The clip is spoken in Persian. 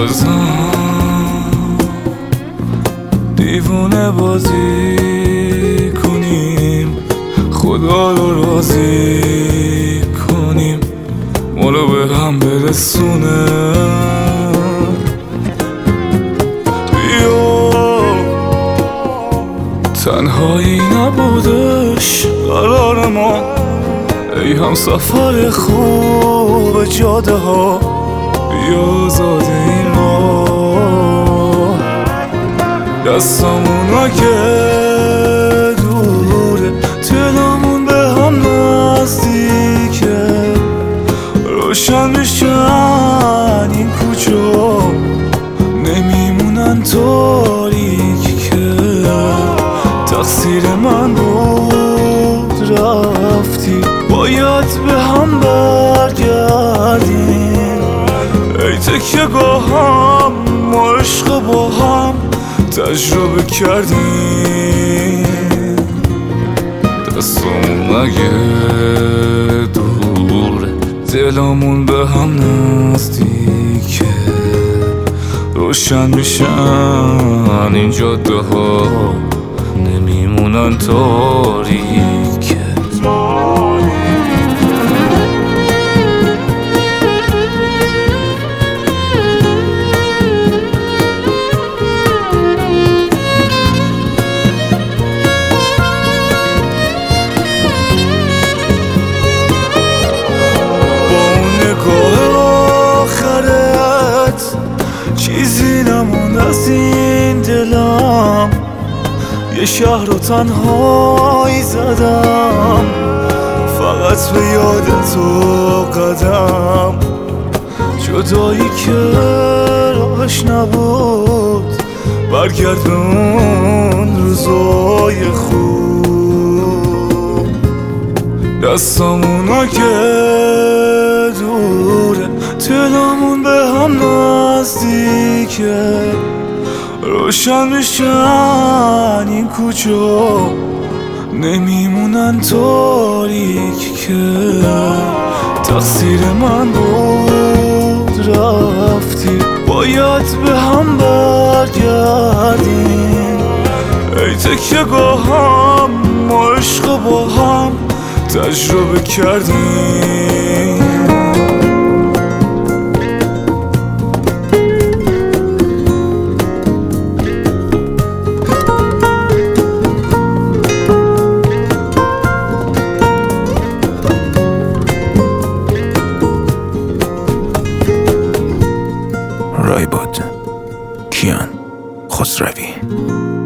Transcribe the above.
بزن دیوونه بازی کنیم، خدا رو راضی کنیم، ما رو به هم برسونه. بیا تنهایی نبودش قرار ما، ای هم سفر خوب جاده ها، بیا زاده این راه. دستامون که دوره، دلامون به هم نزدیکه، روشن میشن این کوچه، نمیمونن تاریک که تقصیر من بود رفتی، باید به هم برگردیم. ای تکیه گاهم ما عشق با هم تجربه کردیم، دستمون اگه دوره، دلامون به هم نزدیکه، روشن میشن این جاده ها، نمیمونن تاریکه. چیزی نموند از این دلم، یه شهر رو تنهایی زدم، فقط به یاد تو قدم. جدایی که راهش نبود، برگرد به اون روزای خوب. دستامونا که دوره، دلامون به هم نزدیکه، روشن میشن این کوچه، نمیمونن تاریک که تقصیر من بود رفتی، باید به هم برگردیم. ای تکیه گاهم ما عشق با هم تجربه کردیم. رایباد کیان خسروی.